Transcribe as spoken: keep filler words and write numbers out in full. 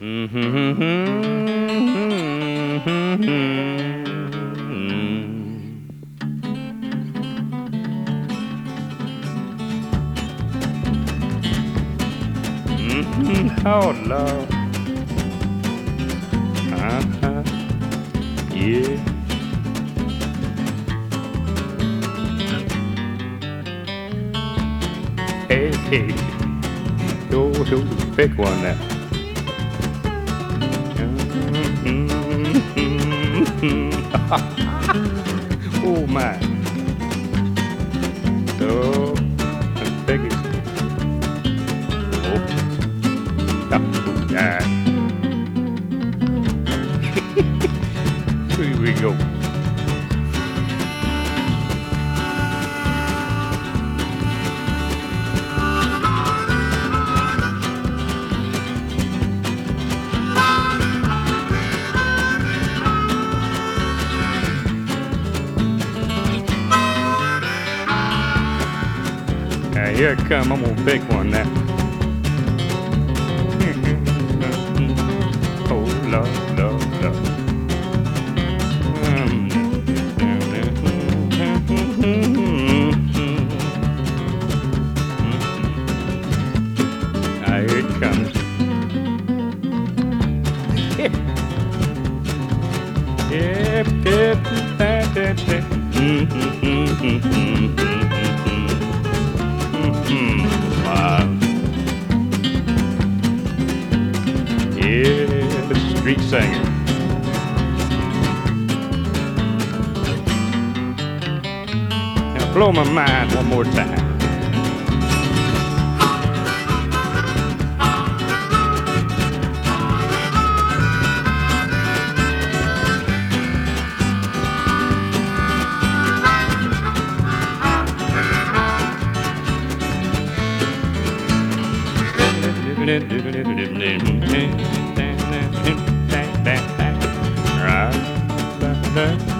Oh, Lord. Uh-huh. Yeah. Hey, hey. Yo, yo, pick one now. Oh, my. So, pick it. Oh. Oh, yeah. Here we go. Now, here it come. I'm gonna pick one now. Oh, Lord, Lord, Lord. Ah, here it comes. Yep, yep, that, that, that. Wow. Yeah, the street singer. Now blow my mind one more time. Right.